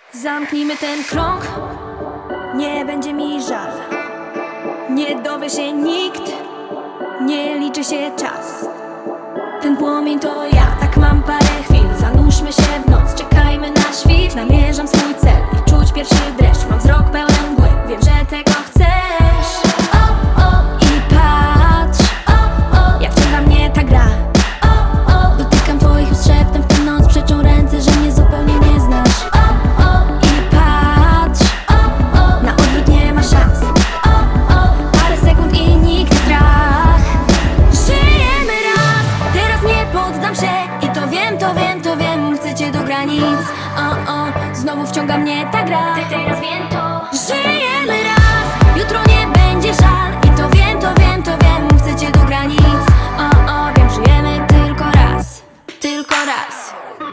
Zamknijmy ten krąg, nie będzie mi żal. Nie dowie się nikt, nie liczy się czas. Ten płomień to ja, tak mam parę chwil. Zanurzmy się w noc, czekajmy na świt. Namierzam swój cel i czuć pierwszy dreszcz. Mam wzrok pełen mgły, wiem, że tego chcesz. I patrz, jak wciąga mnie ta gra. Dotykam twoich ust szeptem w tę noc. Przeczą ręce, że mnie zupełnie nie znasz. I patrz, na odwrót nie ma szans. Parę sekund i nikt strach. Żyjemy raz, teraz nie poddam się. I to wiem, to wiem, to wiem, chcę cię do granic. Znowu wciąga mnie ta gra. Teraz wiem to. Żyjemy raz, jutro nie będzie żal. I to wiem, to wiem, to wiem, chcę cię do granic. Wiem, żyjemy tylko raz, tylko raz.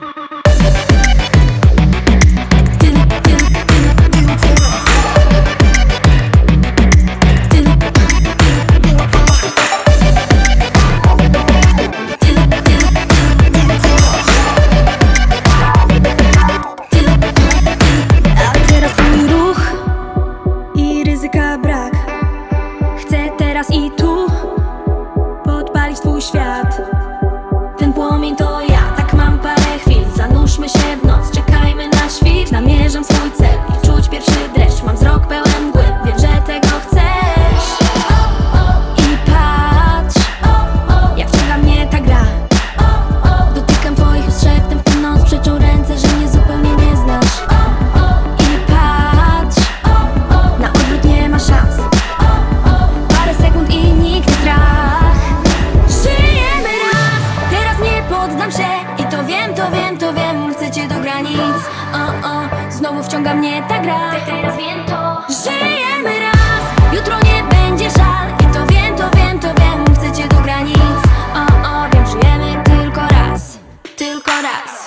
Brak. Chcę teraz i tu podpalić twój świat. Ten płomień to ja, tak mam parę chwil. Zanurzmy się w noc, czekajmy na świt. Namierzam swój cel i czuć pierwszy dreszcz. Mam wzrok pełen mgły, wiem, że tego chcesz. I patrz, jak wciąga mnie ta gra. Dotykam twoich ust szeptem w tę noc. Przeczą ręce, że mnie zupełnie nie znasz. I patrz, na odwrót nie ma szans. Parę sekund i nikt strach. Żyjemy raz, teraz nie poddam się. I to wiem, to wiem, to wiem, chcę cię do granic. Znowu wciąga mnie ta gra. Teraz wiem to. Żyjemy raz, jutro nie będzie żal. I to wiem, to wiem, to wiem, chcę cię do granic. Wiem, żyjemy tylko raz, tylko raz.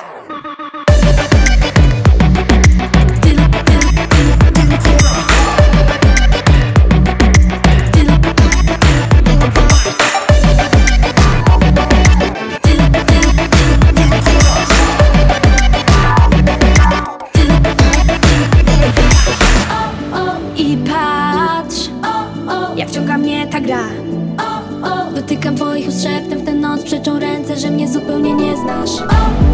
I patrz, jak wciąga mnie ta gra. Dotykam twoich ust szeptem w tę noc. Przeczą ręce, że mnie zupełnie nie znasz.